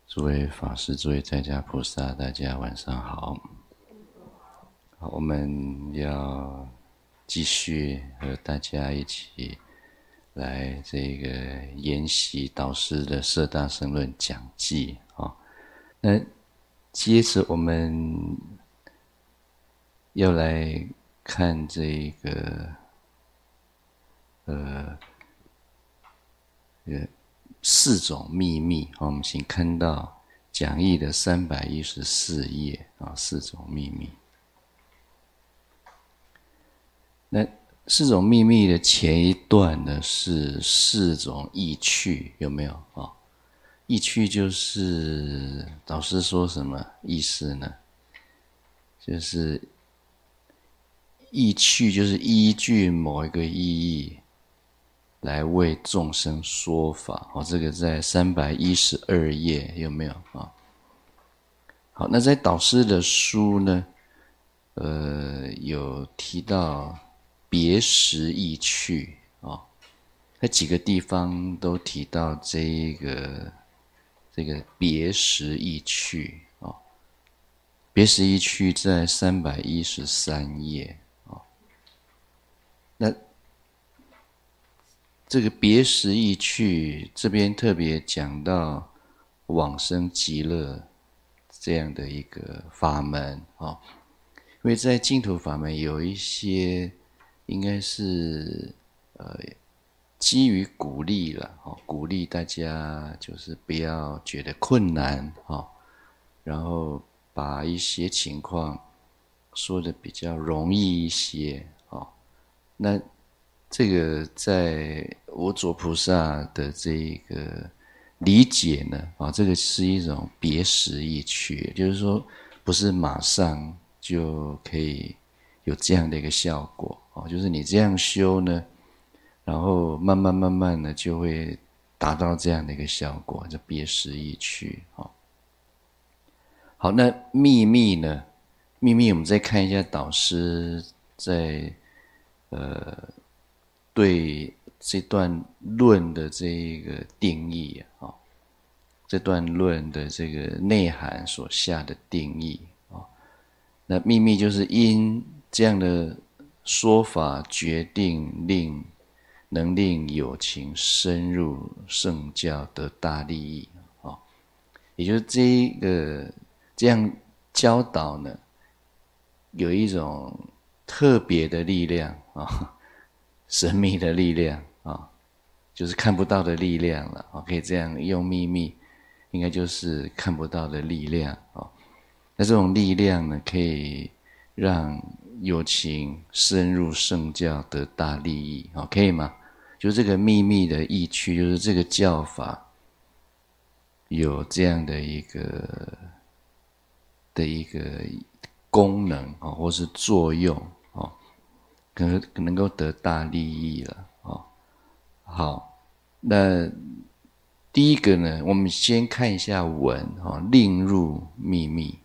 诸位法师、诸位在家菩萨，大家晚上好。好，我们要继续和大家一起来这个研习导师的《摄大乘论讲记》啊。那接着我们要来看这个四种秘密，我们请看到讲义的314页啊，四种秘密。那四种秘密的前一段呢是四种意趣，有没有啊？意趣就是导师说什么意思呢？就是意趣就是依据某一个意义来为众生说法，这个在312页有没有啊？好，那在导师的书呢，有提到别识意趣啊，在几个地方都提到这个别识意趣啊，别识意趣在313页啊，那这个别识意趣这边特别讲到往生极乐这样的一个法门啊，因为在净土法门有一些应该是基于鼓励了，鼓励大家就是不要觉得困难然后把一些情况说的比较容易一些那这个在我左菩萨的这个理解呢这个是一种别识意趣，就是说不是马上就可以有这样的一个效果就是你这样修呢，然后慢慢的就会达到这样的一个效果，叫别识意趣好，那秘密呢？秘密我们再看一下导师在对这段论的这个定义这段论的这个内涵所下的定义那秘密就是因这样的说法决定能令有情深入圣教得大利益也就是这样教导呢，有一种特别的力量神秘的力量就是看不到的力量了可以这样用秘密，应该就是看不到的力量那这种力量呢，可以让有情深入圣教得大利益可以吗？就这个秘密的意趣，就是这个教法有这样的一个功能或是作用可能够得大利益了好，那第一个呢，我们先看一下文令入秘密。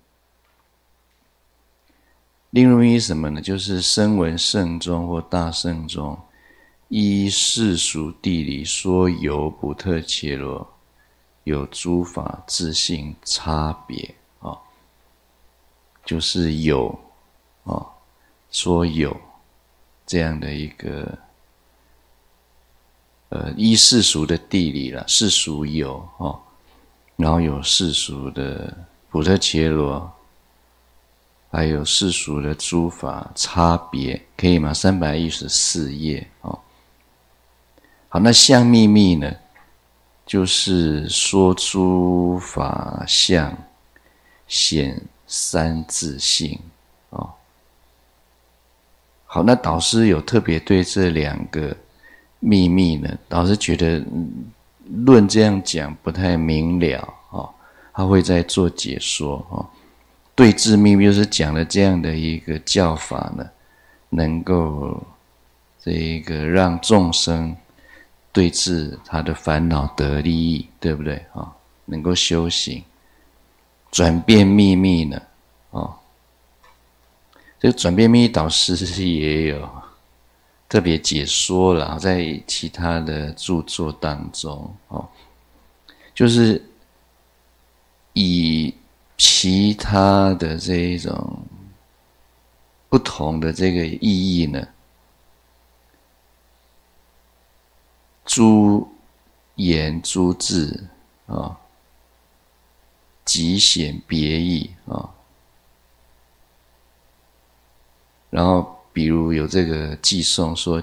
令入秘密是什么呢？就是声闻圣宗或大圣宗依世俗地理说有补特伽罗有诸法自性差别就是有说有这样的一个依世俗的地理了，世俗有然后有世俗的补特伽罗，还有世俗的诸法差别，可以吗？314页好，那相秘密呢，就是说诸法相显三自性好，那导师有特别对这两个秘密呢，导师觉得论这样讲不太明了他会再做解说对治秘密就是讲了这样的一个教法呢，能够这个让众生对治他的烦恼得利益，对不对能够修行。转变秘密呢这个转变秘密导师也有特别解说了，在其他的著作当中就是以其他的这一种不同的这个意义呢，诸言诸字啊，极显别义啊。然后比如有这个偈颂说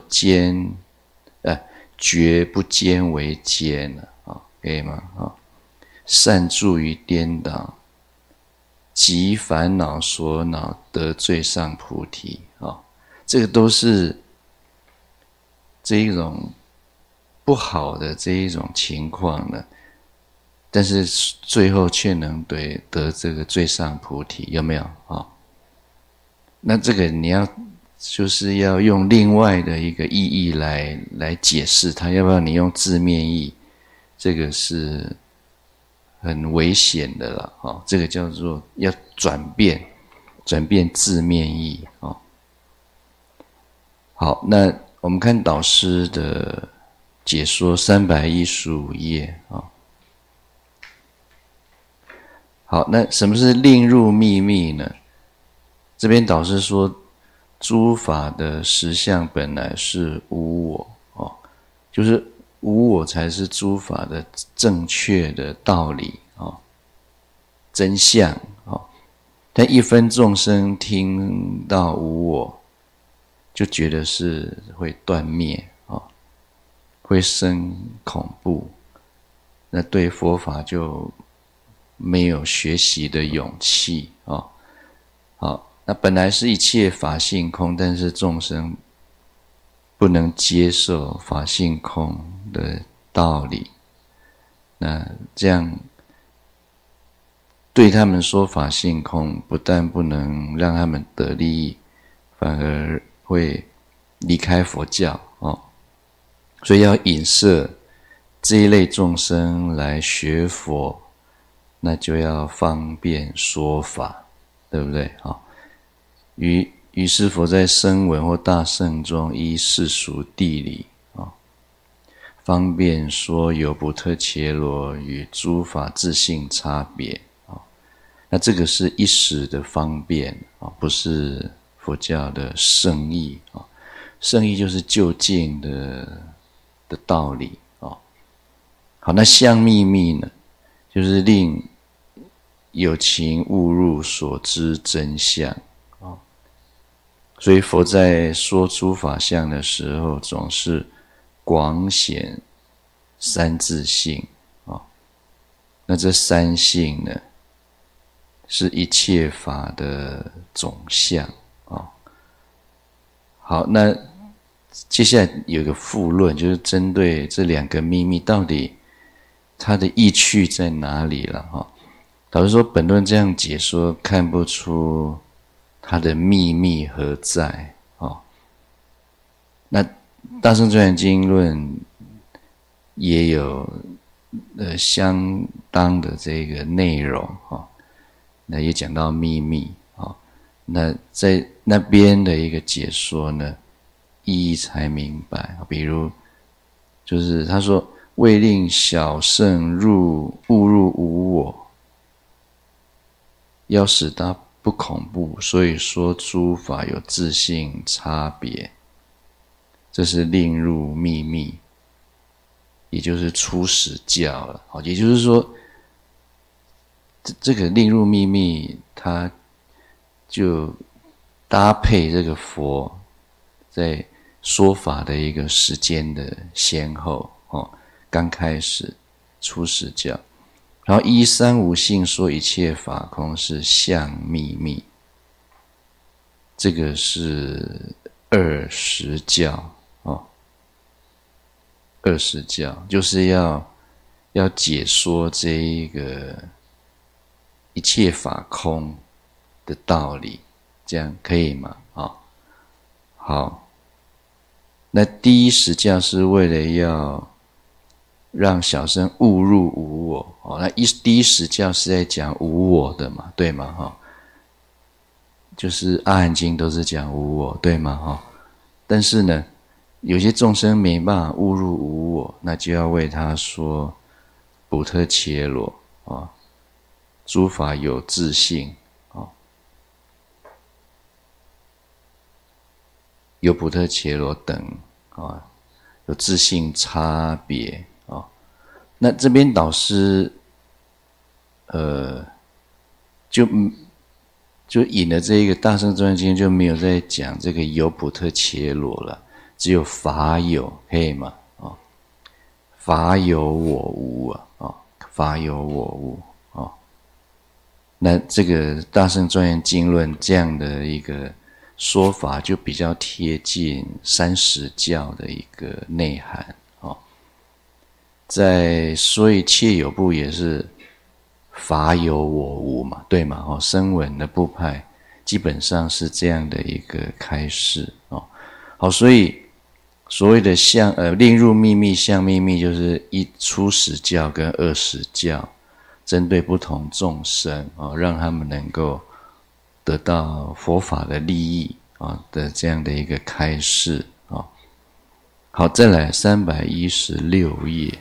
绝不坚为坚啊，可以吗？啊，善住于颠倒，即烦恼所恼，得最上菩提啊。这个都是这一种不好的这一种情况呢，但是最后却能得这个最上菩提，有没有啊？那这个你就是要用另外的一个意义来解释它，要不然你用字面意，这个是很危险的了啊！这个叫做要转变字面意啊。好，那我们看导师的解说315页啊。好，那什么是令入秘密呢？这边导师说，诸法的实相本来是无我哦，就是无我才是诸法的正确的道理哦，真相哦。但一分众生听到无我，就觉得是会断灭哦，会生恐怖，那对佛法就没有学习的勇气哦。好。那本来是一切法性空，但是众生不能接受法性空的道理，那这样对他们说法性空，不但不能让他们得利益，反而会离开佛教哦。所以要引摄这一类众生来学佛，那就要方便说法，对不对啊？于是佛在声闻或大乘中，依世俗地理啊，方便说有补特伽罗与诸法自性差别啊。那这个是一时的方便啊，不是佛教的圣意啊。圣意就是究竟的道理啊。好，那相秘密呢，就是令有情误入所知真相。所以佛在说诸法相的时候，总是广显三自性啊。那这三性呢，是一切法的总相啊。好，那接下来有个附论，就是针对这两个秘密，到底它的意趣在哪里了哈？导师说，本论这样解说，看不出它的秘密何在哦？那《大乘庄严经论》也有相当的这个内容哦，那也讲到秘密哦。那在那边的一个解说呢，意义才明白。比如，就是他说，为令小圣误入无我，要使他不恐怖，所以说诸法有自性差别，这是令入秘密，也就是初始教了。也就是说，这个令入秘密，它就搭配这个佛在说法的一个时间的先后哦。刚开始初始教。然后依三无性说一切法空是相秘密，这个是二十教哦。二十教就是要解说这一个一切法空的道理，这样可以吗？好，那第一实教是为了要让小圣误入无我那第一实教是在讲无我的嘛，对吗？就是阿含经都是讲无我，对吗？但是呢，有些众生没办法误入无我，那就要为他说补特伽罗诸法有自性，优婆特伽罗等有自性差别那这边导师就引了这一个大乘专经，就没有在讲这个优婆特伽罗了，只有法有，可以吗？法有我无法有我无那这个大乘专言经论这样的一个说法，就比较贴近30教的一个内涵所以切有部也是法有我无嘛，对嘛？声闻的部派基本上是这样的一个开示好，所以所谓的令入秘密相秘密，就是初始教跟20教，针对不同众生让他们能够得到佛法的利益的这样的一个开示好，再来316页，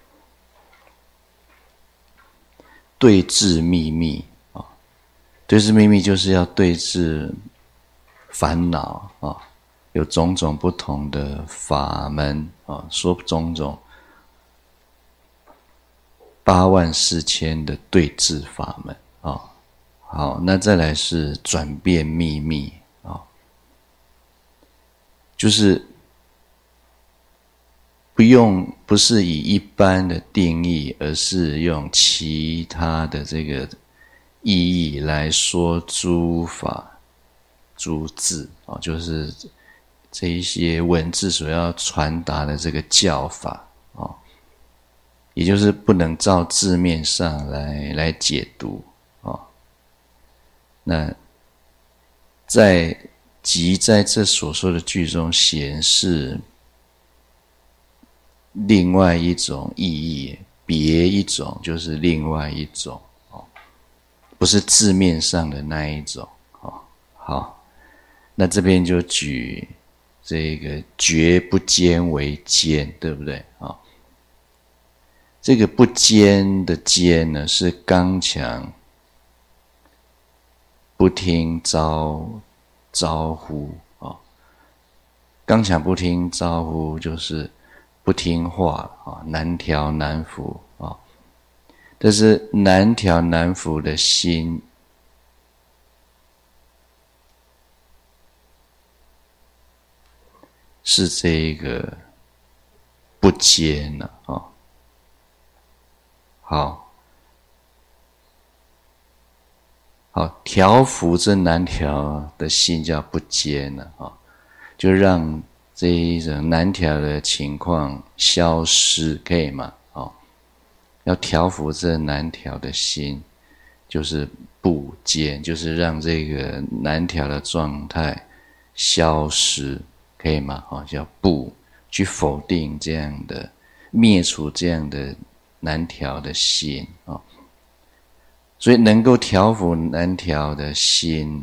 对治秘密对治秘密就是要对治烦恼有种种不同的法门说种种84000的对治法门好，那再来是转变秘密就是不是以一般的定义，而是用其他的这个意义来说诸法诸字就是这一些文字所要传达的这个教法也就是不能照字面上来解读那在这所说的句中显示另外一种意义，别一种就是另外一种不是字面上的那一种好，那这边就举这个绝不坚为坚，对不对这个不坚的坚呢，是刚强不听招呼刚强不听招呼就是不听话难调难服但是难调难服的心是这个不坚好，调伏这难调的心叫不坚就让这一种难调的情况消失，可以吗？要调伏这难调的心，就是不坚，就是让这个难调的状态消失，可以吗？叫不去否定这样的，灭除这样的难调的心所以能够调伏难调的心，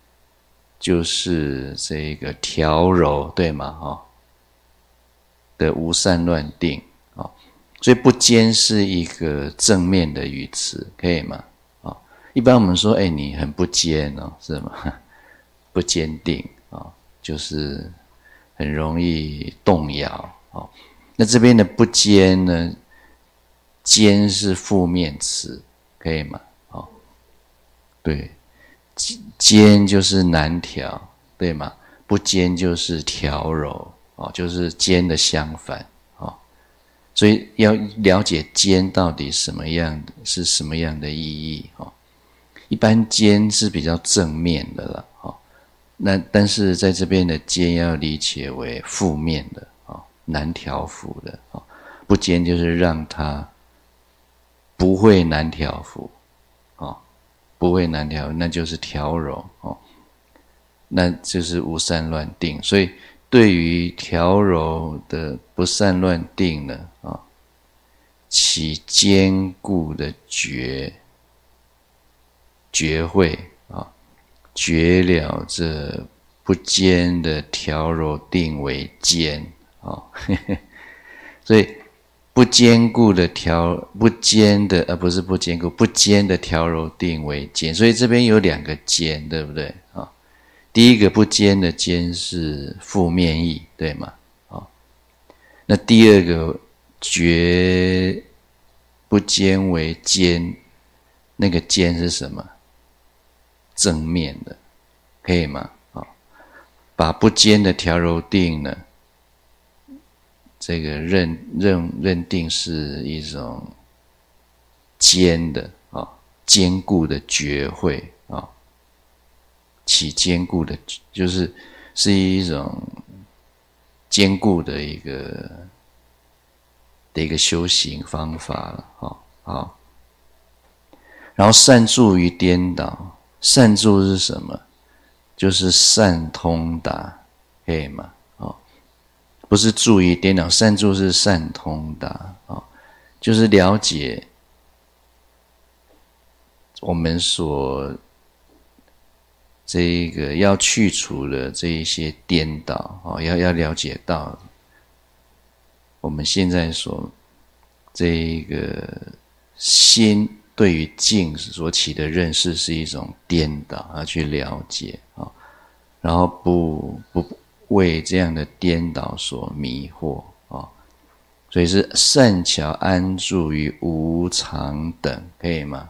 就是这个调柔，对吗？的无散乱定所以不坚是一个正面的语词，可以吗？一般我们说，你很不坚是吗？不坚定就是很容易动摇那这边的不坚呢，坚是负面词，可以吗？对，坚就是难调，对吗？不坚就是调柔就是坚的相反所以要了解坚到底是什么样的意义一般坚是比较正面的了那但是在这边的坚要理解为负面的难调伏的不坚就是让它不会难调伏不会难调，那就是调柔那就是无散乱定。所以对于调柔的不散乱定呢其坚固的觉会觉了这不坚的调柔定为坚所以不坚的调柔定为坚，所以这边有两个坚，对不对啊？第一个不坚的坚是负面意，对吗？啊，那第二个觉不坚为坚，那个坚是什么？正面的，可以吗？啊，把不坚的调柔定呢，这个认定是一种坚的啊，坚固的觉会啊，起坚固的，是一种坚固的一个修行方法了。好，然后善住于颠倒，善住是什么？就是善通达，可以吗？不是住于颠倒，善住是善通达，就是了解我们所这一个要去除的这一些颠倒，要了解到我们现在所这一个心对于境所起的认识是一种颠倒，要去了解啊，然后不为这样的颠倒所迷惑啊，所以是善巧安住于无常等，可以吗？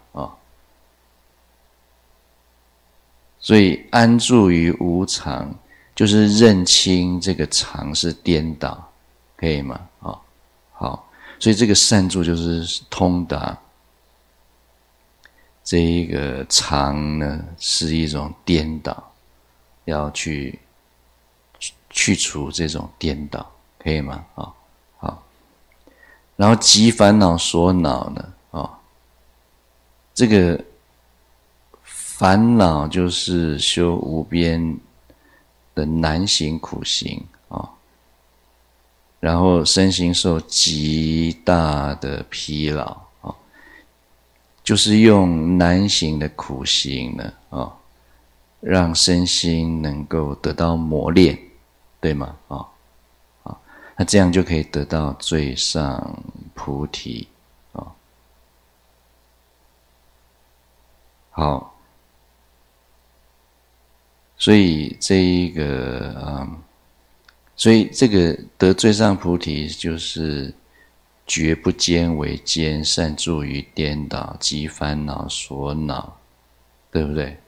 所以安住于无常，就是认清这个常是颠倒，可以吗？好，所以这个善住就是通达这一个常呢是一种颠倒，要去除这种颠倒，可以吗？好，然后即烦恼所恼呢，这个烦恼就是修无边的难行苦行啊，然后身心受极大的疲劳啊，就是用难行的苦行呢让身心能够得到磨练，对吗？那这样就可以得到最上菩提啊。好，所以这个得最上菩提就是觉不坚为坚，善住于颠倒，即烦恼所恼，对不对？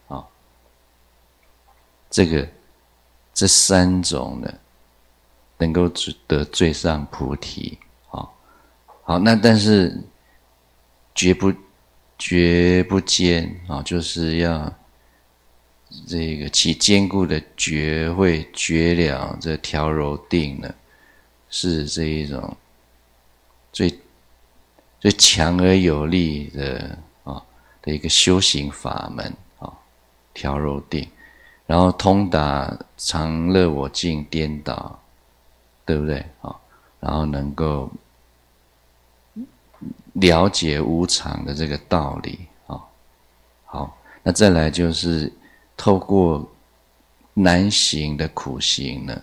这三种呢，能够得最上菩提。好，那但是觉不坚啊，就是要这个起坚固的觉会觉了这调柔定呢，是这一种最强而有力的的一个修行法门调柔定，然后通达常乐我净颠倒，对不对？然后能够了解无常的这个道理好，那再来就是透过难行的苦行呢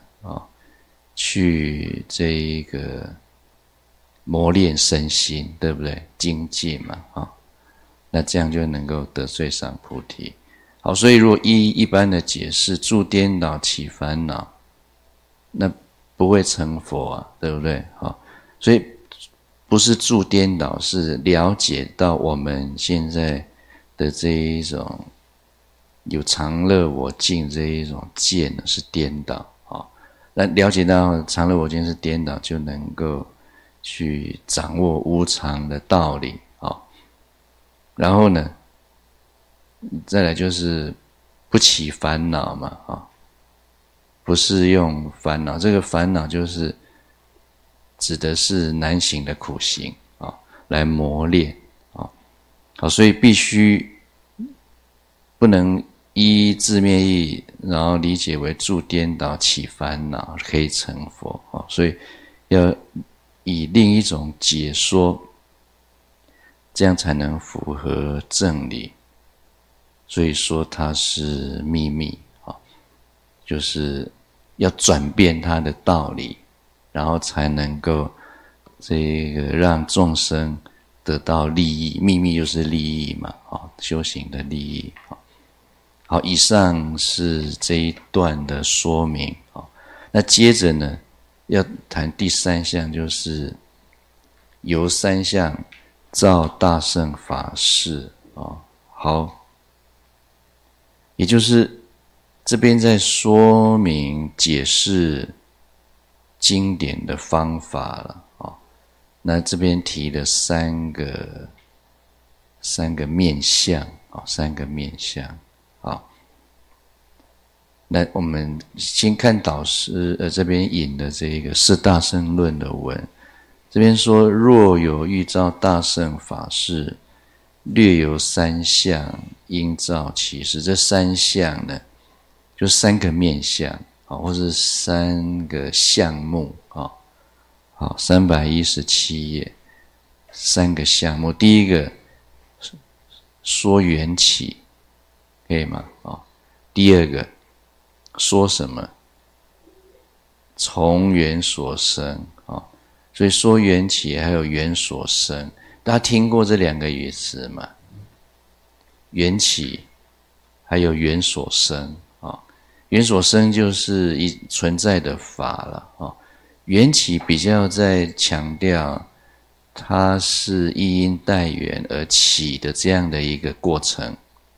去这一个磨练身心，对不对？精进嘛那这样就能够得最上菩提。好，所以如果依一般的解释，住颠倒起烦恼，那不会成佛啊，对不对？所以不是住颠倒，是了解到我们现在的这一种有常乐我净这一种见是颠倒那了解到常乐我净是颠倒，就能够去掌握无常的道理然后呢，再来就是不起烦恼嘛不是用烦恼，这个烦恼就是指的是难行的苦行来磨练好，所以必须不能依字面意，然后理解为住颠倒起烦恼可以成佛所以要以另一种解说，这样才能符合正理。所以说它是秘密就是要转变它的道理，然后才能够这个让众生得到利益，秘密就是利益嘛，修行的利益。好，以上是这一段的说明。那接着呢，要谈第三项，就是由三相造大乘法事。好，也就是这边在说明解释经典的方法了。那这边提了三个面向。三个面向。那我们先看导师这边引的这个《是大乘论》的文，这边说：若有欲造大乘法事，略有三相，应照其事。这三相呢，就三个面向，或是三个项目。好，317页，三个项目。第一个说缘起，可以吗？第二个说什么？从缘所生。所以说缘起还有缘所生，大家听过这两个语词吗？缘起还有缘所生。缘所生就是存在的法了。缘起比较在强调它是一因带缘而起的这样的一个过程，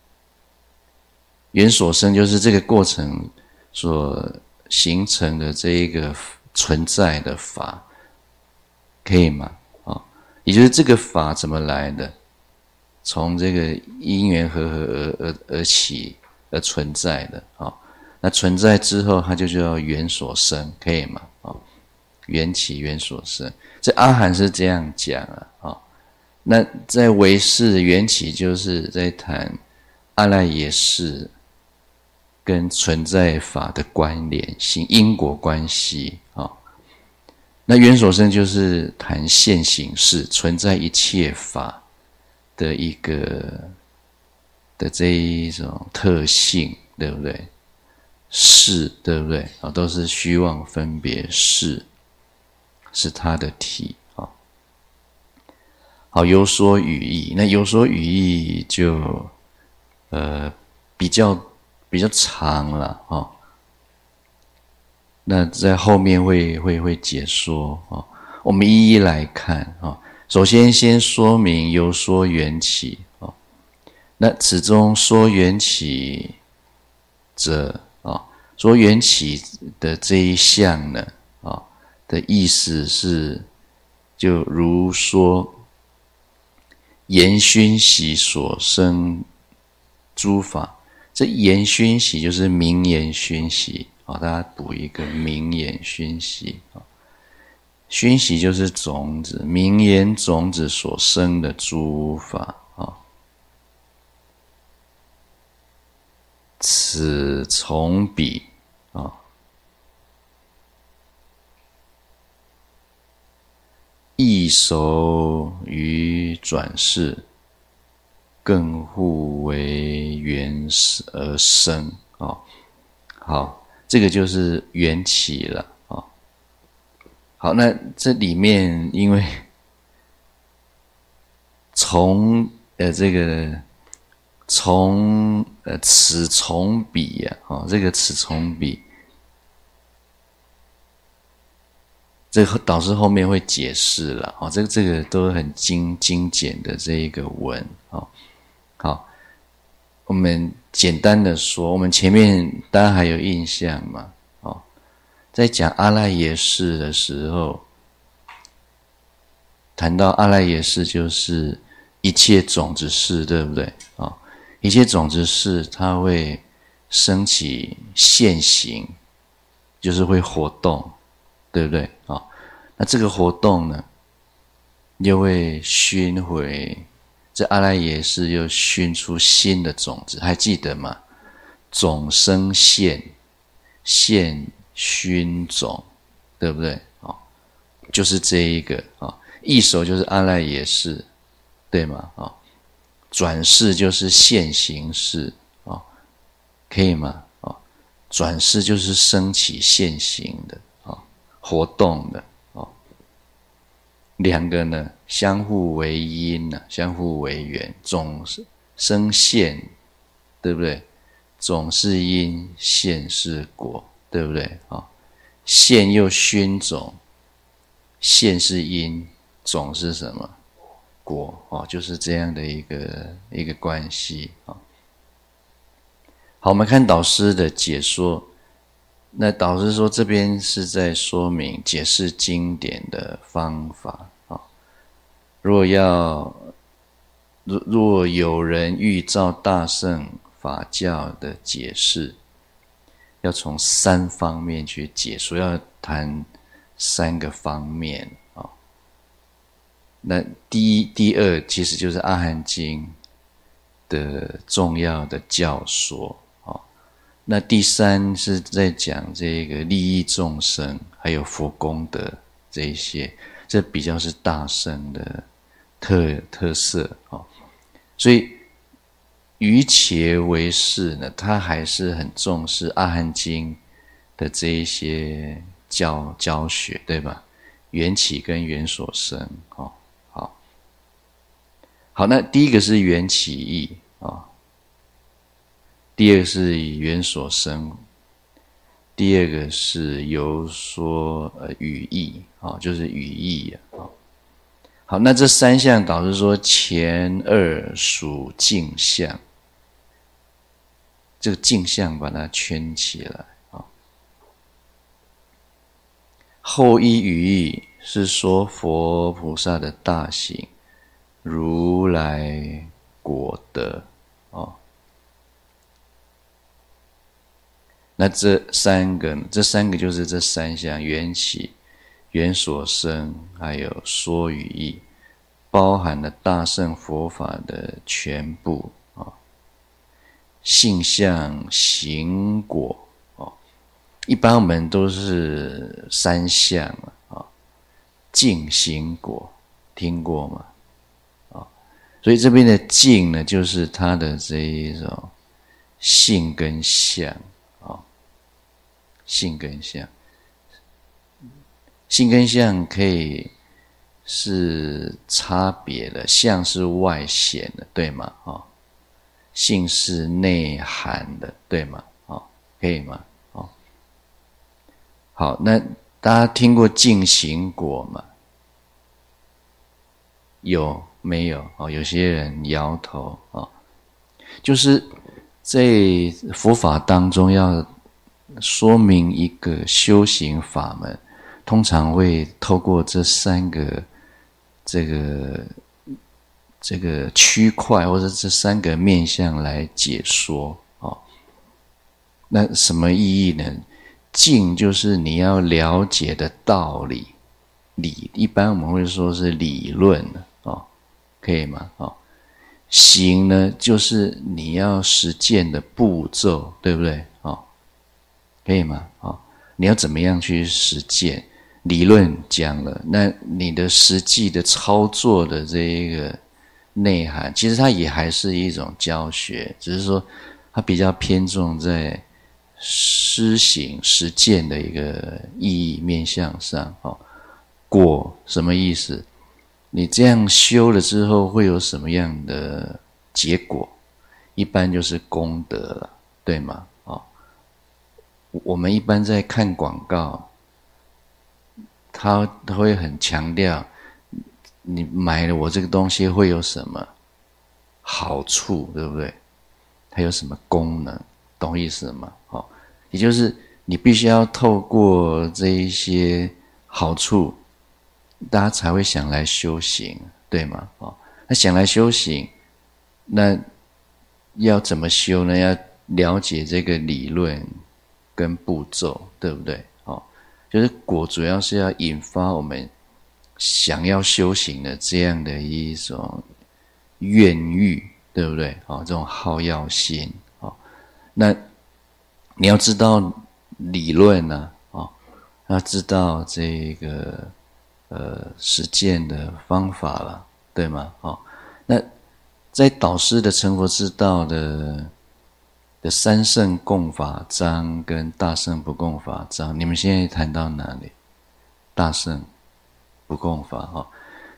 缘所生就是这个过程所形成的这一个存在的法，可以吗？也就是这个法怎么来的？从这个因缘和合而起而存在的。那存在之后它就叫缘所生，可以吗？缘起缘所生，这阿含是这样讲啊。那在唯识缘起就是在谈阿赖耶识跟存在法的关联性、因果关系。那缘所生就是谈现行识，存在一切法的一个的这一种特性，对不对？识，对不对？都是虚妄分别识。是它的体。好，有所语义。那有所语义就比较长了。那在后面会解说。我们一一来看。首先说明有所缘起。那此中说缘起者，说缘起的这一项呢，的意思是，就如说言熏习所生诸法，这言熏习就是名言熏习。大家补一个名言熏习。熏习就是种子，名言种子所生的诸法。此从彼。易熟于转世，更互为缘而生。好，这个就是缘起了。好，那这里面因为从这个从此从彼这个此从彼。这个导师后面会解释了。这个都很精简的这一个文。好，我们简单的说，我们前面大家还有印象吗？在讲阿赖耶识的时候，谈到阿赖耶识就是一切种子识，对不对？一切种子识它会升起现行，就是会活动，对不对？那这个活动呢，又会熏回这阿赖耶识，又熏出新的种子，还记得吗？种生现，现熏种，对不对？就是这一个。易熟就是阿赖耶识，对吗？转世就是现行识。可以吗？转世就是升起现行的，活动的。 两个呢相互为因呢，相互为缘，总是生现，对不对？种是因，现是果，对不对？现又熏种，现是因，种是什么？果就是这样的一个关系啊。好，我们看导师的解说。那导师说，这边是在说明解释经典的方法啊。若有人欲照大乘法教的解释，要从3方面去解说，要谈3个方面啊。那第二其实就是《阿含经》的重要的教说。那第3是在讲这个利益众生，还有佛功德这一些，这比较是大乘的特色所以于且为是呢，他还是很重视《阿含经》的这一些教学，对吧？缘起跟缘所生好，那第一个是缘起义第二个是缘所生，第二个是有所语义就是语义好，那这3项导师说前2属镜相，这个镜相把它圈起来后一语义是说佛菩萨的大行，如来果德那这三个就是这3项：缘起、缘所生，还有说语义，包含了大乘佛法的全部性相、行果一般我们都是3项净行果，听过吗？所以这边的净呢，就是它的这一种性跟相性跟相，性跟相可以是差别的，相是外显的，对吗？性是内涵的，对吗？可以吗？好，那大家听过净行果吗？有没有？有些人摇头就是在佛法当中要说明一个修行法门，通常会透过这3个这个区块，或者这3个面向来解说那什么意义呢？净就是你要了解的道理，一般我们会说是理论可以吗？行呢，就是你要实践的步骤，对不对？可以吗？你要怎么样去实践？理论讲了，那你的实际的操作的这一个内涵，其实它也还是一种教学，只是说它比较偏重在施行实践的一个意义面向上果什么意思？你这样修了之后会有什么样的结果？一般就是功德了，对吗？我们一般在看广告，他会很强调你买了我这个东西会有什么好处，对不对？它有什么功能，懂意思吗？也就是你必须要透过这一些好处，大家才会想来修行，对吗？那想来修行，那要怎么修呢？要了解这个理论跟步骤，对不对？就是果主要是要引发我们想要修行的这样的一种愿欲，对不对？这种好要心那你要知道理论呢要知道这个实践的方法了，对吗？那在导师的成佛之道的三圣共法章跟大圣不共法章，你们现在谈到哪里？大圣不共法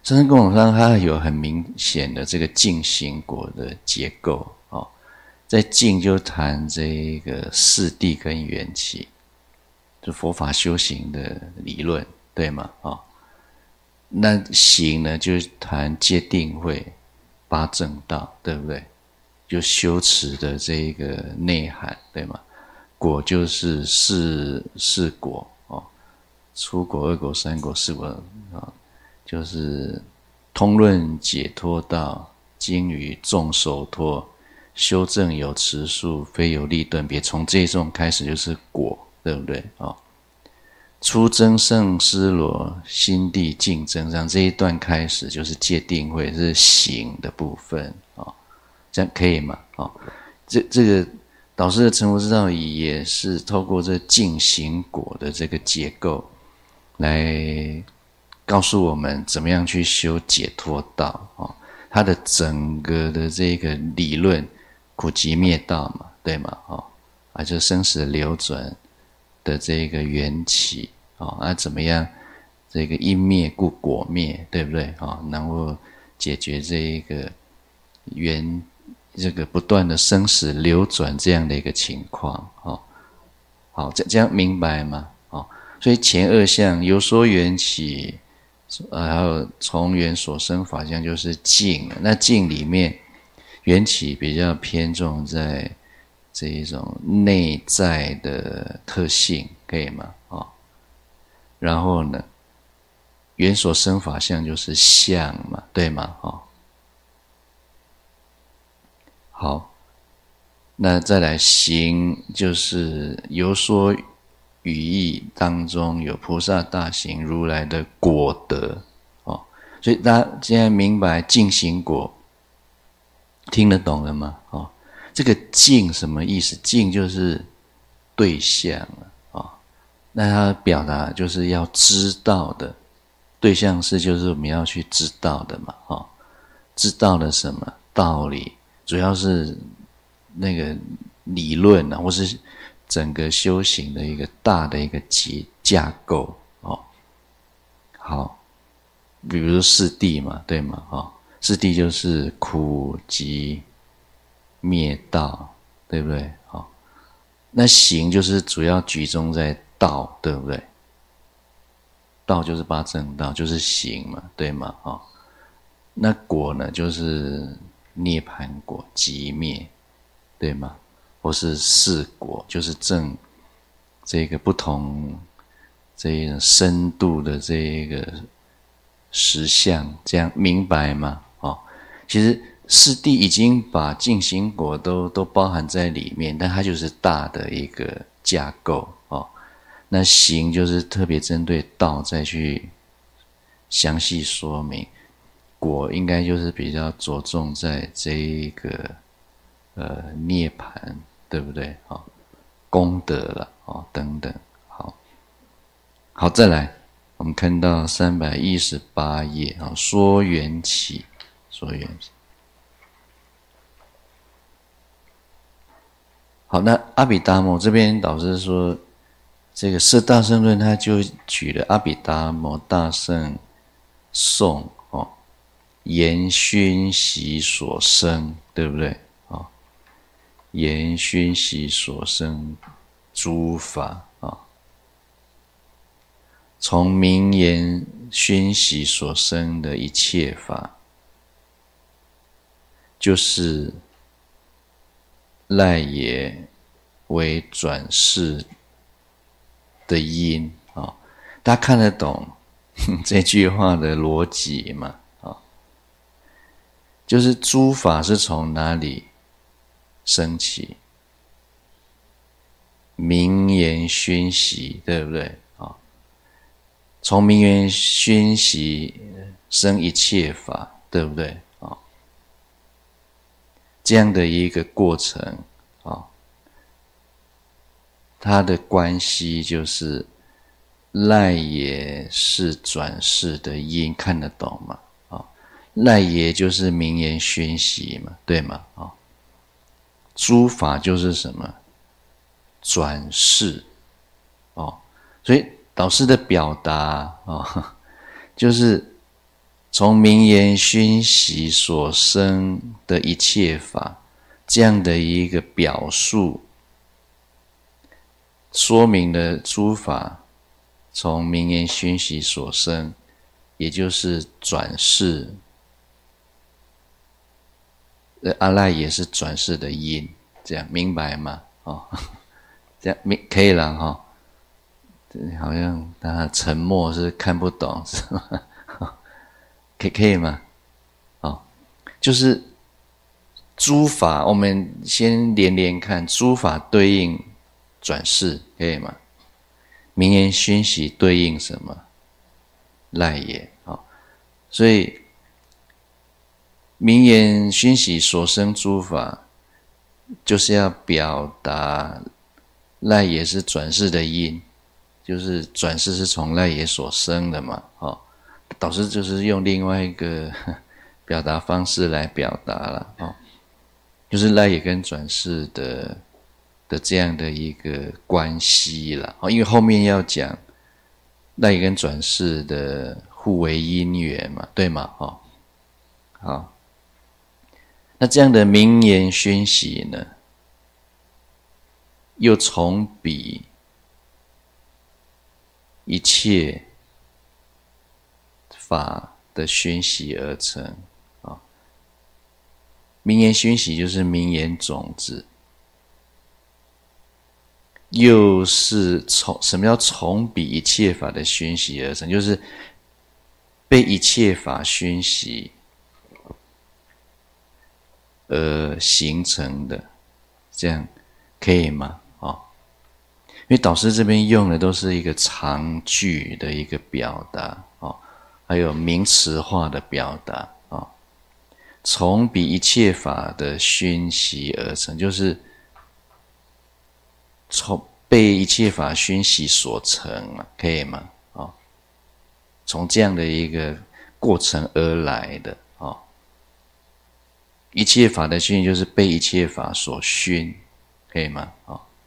生生共同上它有很明显的这个净行果的结构哦，在净就谈这个四谛跟缘起，就佛法修行的理论，对吗？哦，那行呢，就是谈戒定慧、八正道，对不对？就修持的这个内涵，对吗？果就是四果哦，初果、二果、三果、四果啊，就是通论解脱道，经语众手托，修正有持数，非有立顿别。从这一种开始就是果，对不对？哦，初增胜思罗，心地净增上这一段开始就是戒定慧，是行的部分哦。这样可以吗？哦，这个导师的成佛之道也是透过这净行果的这个结构，来告诉我们怎么样去修解脱道哦。它的整个的这个理论，苦集灭道嘛，对吗？哦，啊，就生死流转的这个缘起哦，啊，怎么样这个因灭故果灭，对不对？哦，然后解决这一个这个不断的生死流转这样的一个情况，哦，好，这样明白吗？哦，所以前二项有所缘起，还有从缘所生法相就是净。那净里面缘起比较偏重在这一种内在的特性，可以吗？哦，然后呢，缘所生法相就是相嘛，对吗？哦。好，那再来行，就是有所语义当中有菩萨大行如来的果德哦，所以大家现在明白净行果，听得懂了吗？哦，这个净什么意思？净就是对象哦，那它表达就是要知道的对象是就是我们要去知道的嘛，哦，知道了什么道理？主要是那个理论啊，或是整个修行的一个大的一个架构哦。好，比如说四谛嘛，对吗？哦，四谛就是苦集灭道，对不对？哦，那行就是主要集中在道，对不对？道就是八正道，就是行嘛，对吗？哦，那果呢，就是涅槃果寂灭，对吗？或是四果，就是证这个不同这一种深度的这一个实相，这样明白吗？哦，其实四谛已经把净行果都包含在里面，但它就是大的一个架构哦。那行就是特别针对道再去详细说明。果应该就是比较着重在这一个涅槃，对不对？好，功德了哦，等等。好，再来，我们看到318页啊，说缘起，说缘起。好，那阿毗达摩这边导师说，这个《四大圣论》他就举了阿毗达摩大圣颂哦。言熏习所生，对不对？哦，言熏习所生诸法啊，从名言熏习所生的一切法，就是赖耶为转世的因啊，大家看得懂这句话的逻辑吗？就是诸法是从哪里升起？名言熏习，对不对？从名言熏习生一切法，对不对？这样的一个过程它的关系就是赖也是转世的因，看得懂吗？赖耶就是名言熏习嘛，对吗？诸法就是什么？转世哦，所以导师的表达就是从名言熏习所生的一切法，这样的一个表述，说明了诸法从名言熏习所生，也就是转世。阿赖也是转世的因，这样明白吗？这样可以了哈。好像他沉默是看不懂是吗？可以吗？就是诸法，我们先连看，诸法对应转世，可以吗？名言熏习对应什么？赖也。所以名言熏习所生诸法，就是要表达赖也是转世的因，就是转世是从赖也所生的嘛。导师就是用另外一个表达方式来表达了，就是赖也跟转世的这样的一个关系了。因为后面要讲赖也跟转世的互为因缘嘛，对吗？好，那这样的名言熏习呢，又从彼一切法的熏习而成。名言熏习就是名言种子，又是什么叫从彼一切法的熏习而成？就是被一切法熏习而形成的，这样可以吗？因为导师这边用的都是一个长句的一个表达，还有名词化的表达，从彼一切法的熏习而成，就是从被一切法熏习所成嘛，可以吗？从这样的一个过程而来的，一切法的熏习就是被一切法所熏，可以吗？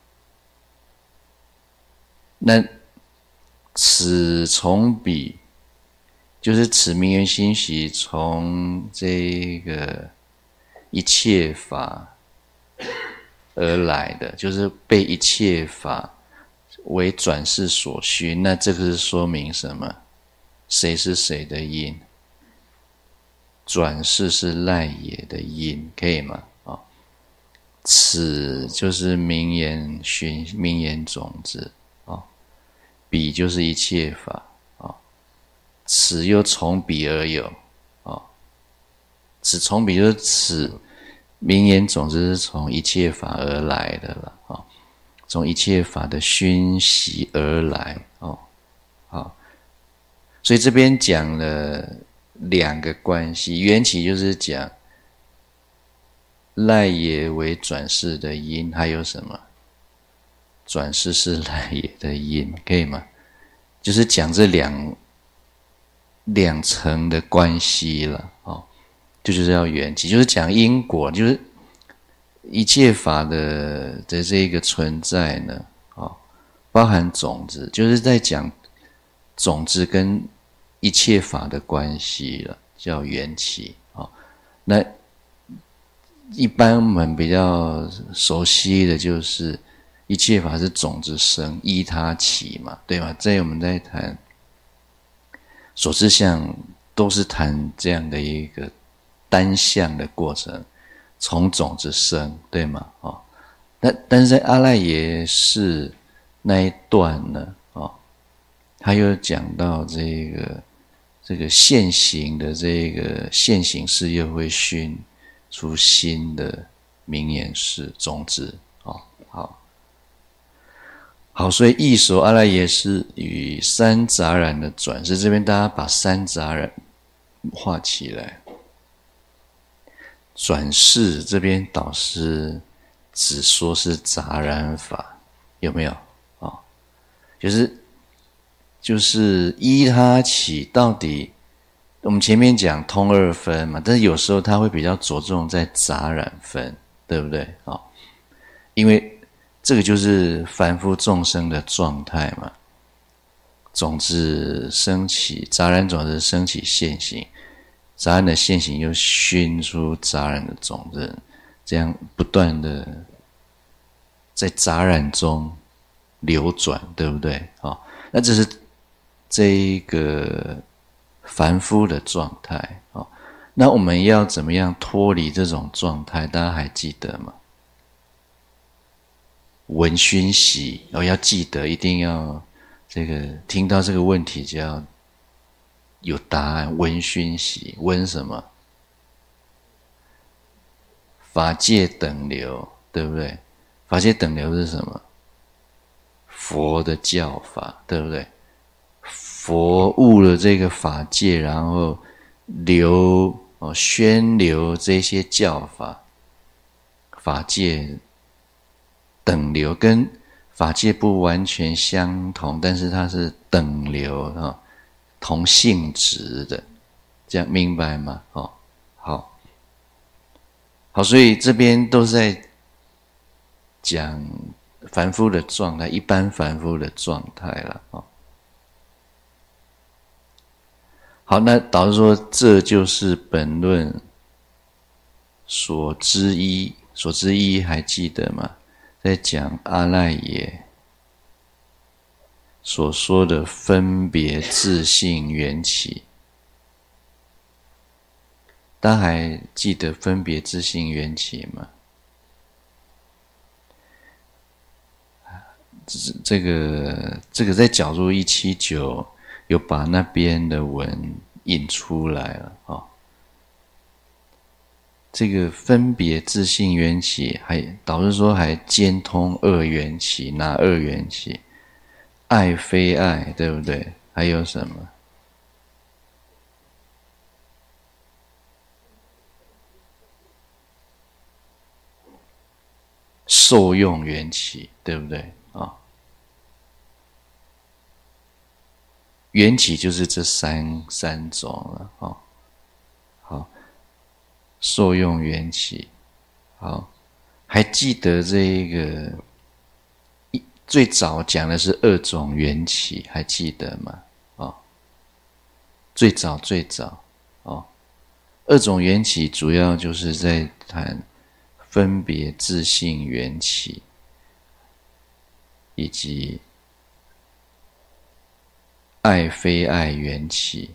那此从彼，就是此名言熏习从这个一切法而来的，就是被一切法为转世所熏。那这个是说明什么？谁是谁的因？转世是赖也的因，可以吗？此就是名言种子，彼就是一切法，此又从彼而有，此从彼就是此名言种子是从一切法而来的了，从一切法的熏习而来，所以这边讲了两个关系，缘起就是讲赖也为转世的因，还有什么？转世是赖也的因，可以吗？就是讲这两层的关系了，就是要缘起，就是讲因果，就是一切法的这个存在呢，包含种子，就是在讲种子跟一切法的关系了，叫缘起。那一般我们比较熟悉的就是一切法是种子生，依他起嘛，对吗？我们在谈所知相，都是谈这样的一个单向的过程，从种子生，对吗？但是在阿赖耶识那一段呢，他又讲到这个现行的这个现行识又会熏出新的名言识种子，好，所以异所阿赖耶识与三杂染的转世，这边大家把三杂染画起来。转世这边导师只说是杂染法，有没有？就是依他起，到底我们前面讲通二分嘛，但是有时候他会比较着重在杂染分，对不对？因为这个就是凡夫众生的状态嘛，种子升起，杂染种子升起现行， 杂染的现行又熏出杂染的种子，这样不断的在杂染中流转，对不对？那这是这一个凡夫的状态。那我们要怎么样脱离这种状态？大家还记得吗？闻熏习，要记得，一定要这个听到这个问题就要有答案。闻熏习，闻什么？法界等流，对不对？法界等流是什么？佛的教法，对不对？佛悟了这个法界，然后宣流这些教法，法界等流跟法界不完全相同，但是它是等流同性质的，这样明白吗？好，所以这边都是在讲凡夫的状态，一般凡夫的状态了。好，那导师说这就是本论所知一，所知一还记得吗？在讲阿赖耶所说的分别自性缘起，大家还记得分别自性缘起吗？这个在角注179有把那边的文引出来了。这个分别自性缘起，导师说还兼通二缘起，哪二缘起？爱非爱，对不对？还有什么？受用缘起，对不对？缘起就是这三种了。好，受用缘起。好，还记得这一个最早讲的是二种缘起，还记得吗？最早二种缘起主要就是在谈分别自性缘起，以及爱非爱缘起，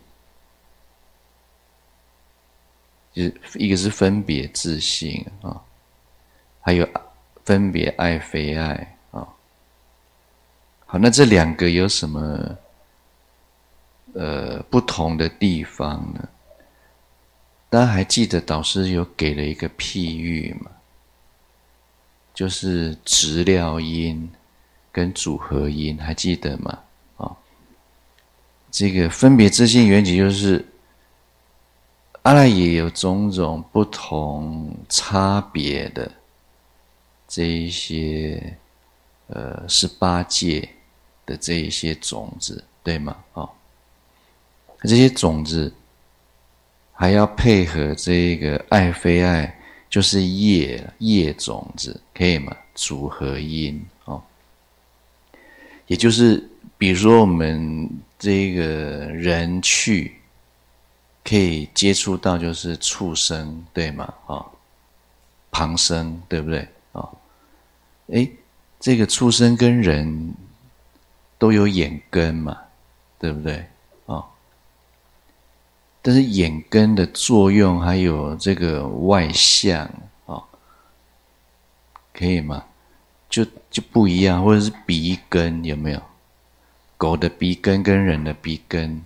就是一个是分别自性还有分别爱非爱好，那这两个有什么不同的地方呢？大家还记得导师有给了一个譬喻吗？就是质料因跟组合因，还记得吗？这个分别自性缘起就是阿赖耶有种种不同差别的这一些18界的这一些种子，对吗？这些种子还要配合这个爱非爱，就是业种子，可以吗？组合因也就是比如说我们这个人去可以接触到就是畜生，对吗？旁生，对不对？这个畜生跟人都有眼根嘛，对不对？但是眼根的作用还有这个外相可以吗？就不一样，或者是鼻根，有没有？狗的鼻根跟人的鼻根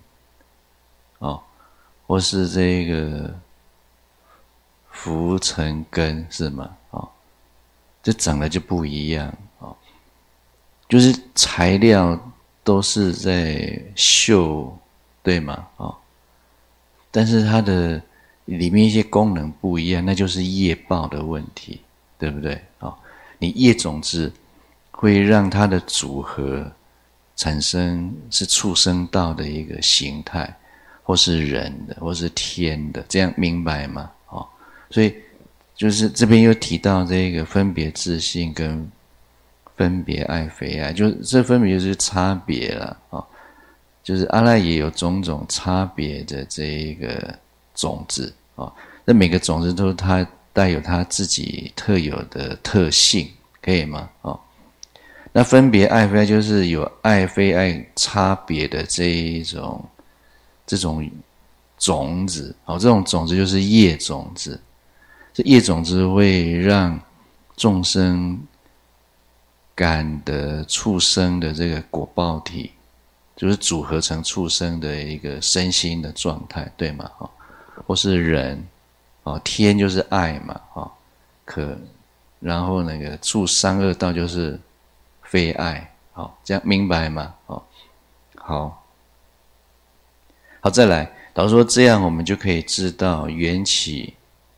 或是这个浮尘根，是吗？这长得就不一样就是材料都是在嗅，对吗？但是它的里面一些功能不一样，那就是业报的问题，对不对？你业种子会让它的组合产生是畜生道的一个形态，或是人的，或是天的，这样明白吗？所以就是这边又提到这个分别自性跟分别爱非爱，就这分别就是差别了就是阿赖耶有种种差别的这一个种子啊，那每个种子都它带有它自己特有的特性，可以吗？那分别爱非爱就是有爱非爱差别的这种种子，这种种子就是业种子。这业种子会让众生感得畜生的这个果报体，就是组合成畜生的一个身心的状态，对吗？或是人，天就是爱嘛，然后那个畜三恶道就是非爱，这样明白吗？好，再来，导师说这样我们就可以知道缘起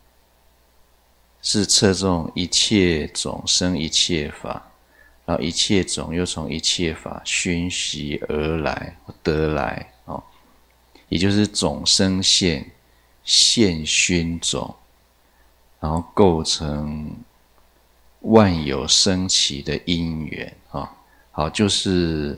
是侧重一切种生一切法，然后一切种又从一切法熏习而来得来，也就是种生现，现熏种，然后构成万有生起的因缘，好，就是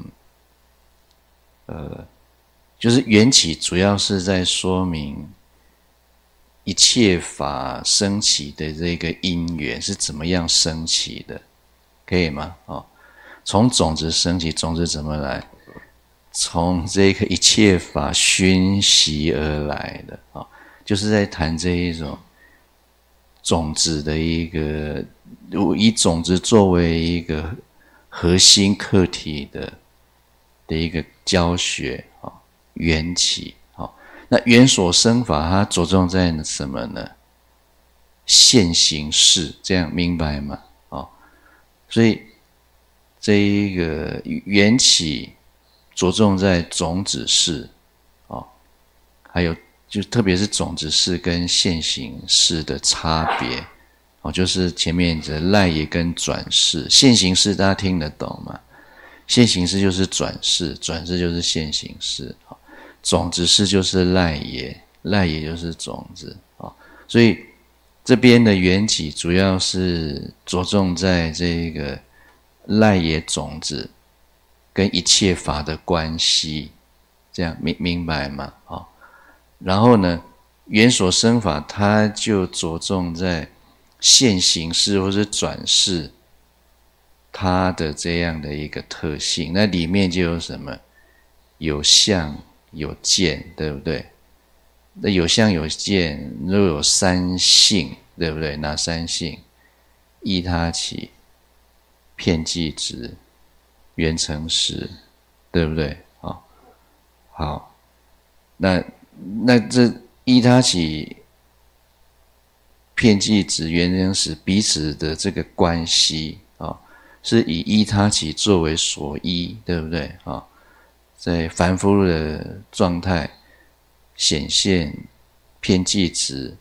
就是缘起主要是在说明一切法生起的这个因缘是怎么样生起的，可以吗？从种子生起，种子怎么来？从这个一切法熏习而来的，就是在谈这一种种子的一个，以种子作为一个核心课题的一个教学，缘起。那缘所生法它着重在什么呢？现行识，这样明白吗？所以这一个缘起着重在种子识，还有就特别是种子识跟现行识的差别，就是前面的赖耶跟转识。现行识大家听得懂吗？现行识就是转识，转识就是现行识，种子识就是赖耶，赖耶就是种子，所以这边的缘起主要是着重在这个赖耶种子跟一切法的关系，这样明白吗？然后呢，缘所生法它就着重在现行识或是转识它的这样的一个特性，那里面就有什么？有相有见，对不对？那有相有见，又有三性，对不对？哪三性？依他起、遍计执、缘成实，对不对？好，那这依他起、遍计执、缘成实彼此的这个关系，是以依他起作为所依，对不对？在凡夫的状态显现遍计执，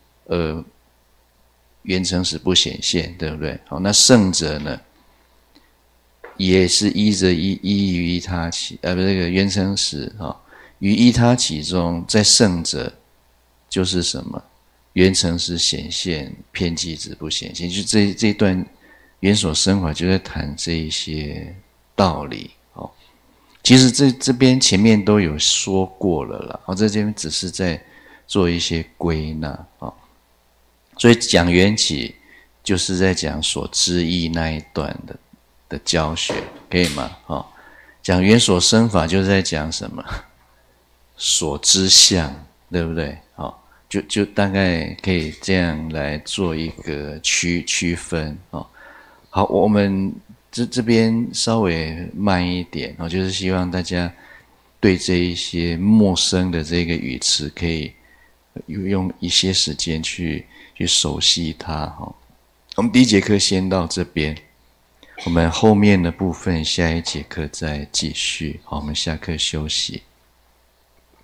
缘成实不显现，对不对？那圣者呢，也是依着依于依他起，这个缘成实，于依他起中，在圣者就是什么？缘成实显现，遍计执不显现，就这一段缘所生法就在谈这一些道理。其实这边前面都有说过了啦，这边只是在做一些归纳，所以讲缘起就是在讲所知义那一段的教学，可以吗？讲缘所生法就是在讲什么？所知相，对不对？就大概可以这样来做一个区分。好，我们这边稍微慢一点，就是希望大家对这一些陌生的这个语词可以用一些时间去熟悉它。我们第一节课先到这边，我们后面的部分下一节课再继续。好，我们下课休息。